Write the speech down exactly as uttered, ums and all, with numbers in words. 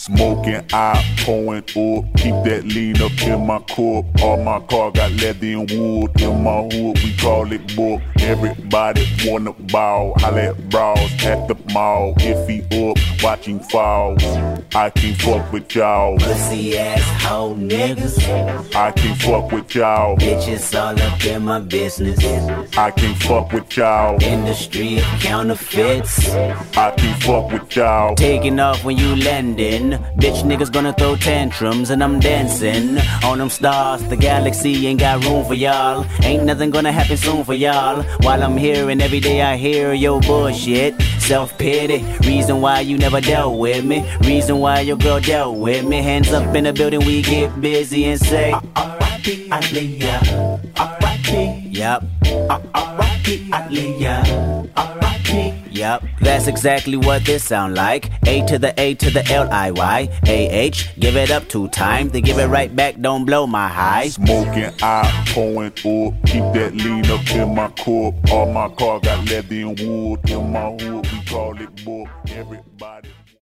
Smoking, I pouring up, keep that lean up in my cup. All my car got leather and wood. In my hood, we call it book. Everybody wanna ball, holla at bras at the mall. If he up, watch him fall. I can't fuck with y'all. Pussy ass hoe niggas. I can't fuck with y'all. Bitches all up in my business. I can't fuck with y'all. Industry of counterfeits. I can't fuck with y'all. Taking off when you landing. Bitch niggas gonna throw tantrums and I'm dancing on them stars. The galaxy ain't got room for y'all. Ain't nothing gonna happen soon for y'all. While I'm here and every day I hear your bullshit. Self-pity, reason why you never dealt with me. Reason why your girl dealt with me. Hands up in the building, we get busy and say R I P Aaliyah, R I P. Yup. R I P Aaliyah, R I P. Yup, that's exactly what this sound like. A to the A to the L I Y A H, give it up two times, then give it right back, don't blow my high. Smoking, I pouring up, keep that lean up in my cup. All my car got leather and wood. In my hood, we call it book. Everybody